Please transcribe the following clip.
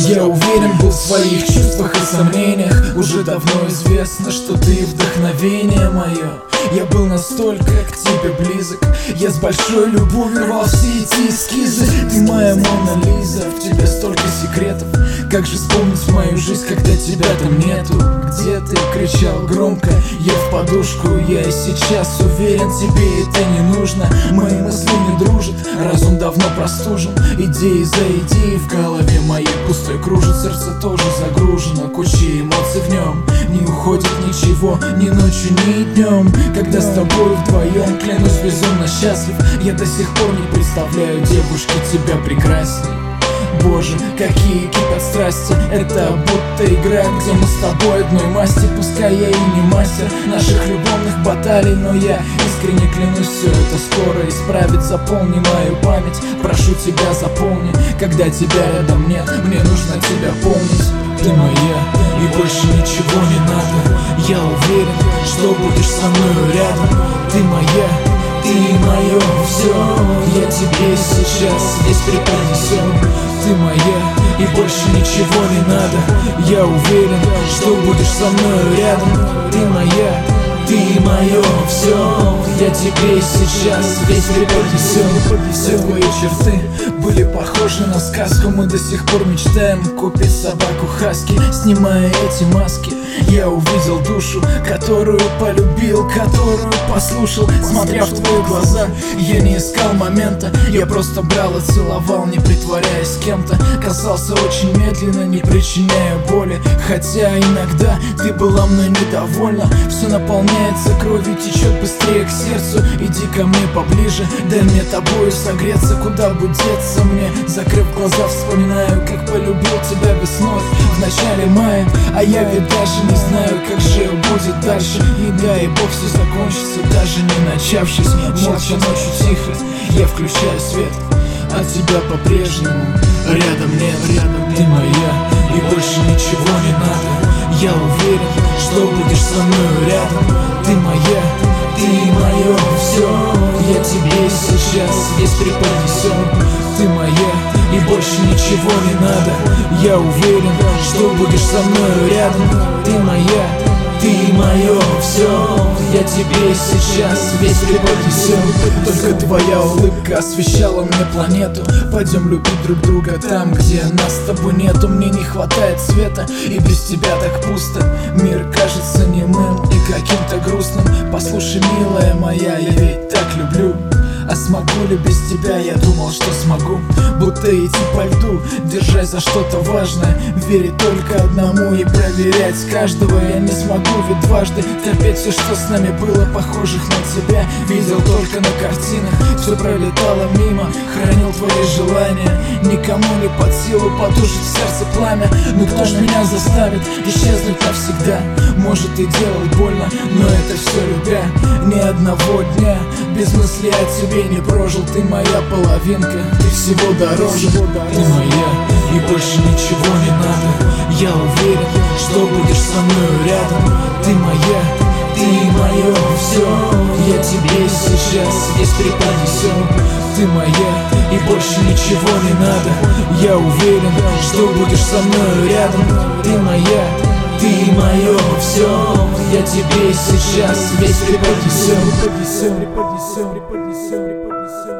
Я уверен был в своих чувствах и сомнениях. Уже давно известно, что ты вдохновение мое. Я был настолько к тебе близок. Я с большой любовью рвал все эти эскизы. Ты моя Мона Лиза, в тебе столько секретов. Как же вспомнить мою жизнь, когда тебя там нету? Где ты? Кричал громко, я в подушку. Я и сейчас уверен, тебе это не нужно. Мои мысли не дружат, разум давно простужен. Идеи за идеей в голове моей пустой кружит. Сердце тоже загружено, куча эмоций в нем. Не уходит ничего, ни ночью, ни днем. Когда с тобой вдвоем, клянусь, безумно счастлив. Я до сих пор не представляю девушки тебя прекрасней. Боже, какие кипят страсти. Это будто игра, где мы с тобой одной масти. Пускай я и не мастер наших любовных баталий, но я искренне клянусь, все это скоро исправить. Заполни мою память, прошу тебя, заполни. Когда тебя рядом нет, мне нужно тебя помнить. Ты моя, и больше ничего не надо. Я уверен, что будешь со мною рядом. Ты моя, ты мое все. Я тебе сейчас весь преподнесу. Ты моя, и больше ничего не надо. Я уверен, что будешь со мною рядом. Ты моя, ты мое все. Я тебе сейчас весь преподнесу. Все твои черты были похожи на сказку. Мы до сих пор мечтаем купить собаку хаски. Снимая эти маски, я увидел душу, которую полюбил, которую послушал. Смотря в твои глаза, я не искал момента. Я просто брал и целовал, не притворяясь кем-то. Касался очень медленно, не причиняя боли. Хотя иногда ты была мной недовольна. Все наполняется кровью, течет быстрее к сердцу. Иди ко мне поближе, дай мне тобою согреться. Куда бы деться мне? Закрыв глаза, вспоминаю, как полюбил тебя весной в начале мая. А я ведь даже не знаю, как же будет дальше. И дай бог все закончится, даже не начавшись. Молча ночью тихо, я включаю свет. От тебя по-прежнему рядом нет. Ты моя, и больше ничего не надо. Я уверен, что будешь со мною рядом. Ты моя, ты мое все. Я тебе сейчас весь преподнесу. Ты моя, и больше ничего не надо. Я уверен, что будешь со мною рядом. Ты моя, ты мое все. Я тебе сейчас весь преподнесу. Только твоя улыбка освещала мне планету. Пойдем любить друг друга там, где нас с тобой нету. Мне не хватает света, и без тебя так пусто. Мир кажется немым и каким-то грустным. Послушай, милая моя, я ведь так люблю. А смогу ли без тебя? Я думал, что смогу. Будто идти по льду, держась за что-то важное. Верить только одному и проверять каждого я не смогу. Ведь дважды терпеть все, что с нами было похожих на тебя. Видел только на картинах, все пролетало мимо. Хранил твои желания, никому не под силу потушить в сердце пламя. Ну кто ж меня заставит исчезнуть навсегда? Может и делать больно, но это все любя. Ни одного дня без мысли о тебе не прожил. Ты моя половинка, ты всего дороже. Ты моя, и больше ничего не надо. Я уверен, что будешь со мною рядом. Ты моя, ты мое все. Я тебе сейчас весь преподнесу. Ты моя, и больше ничего не надо. Я уверен, что будешь со мною рядом. Ты моя, ты мое все. Я тебе сейчас весь преподнесу.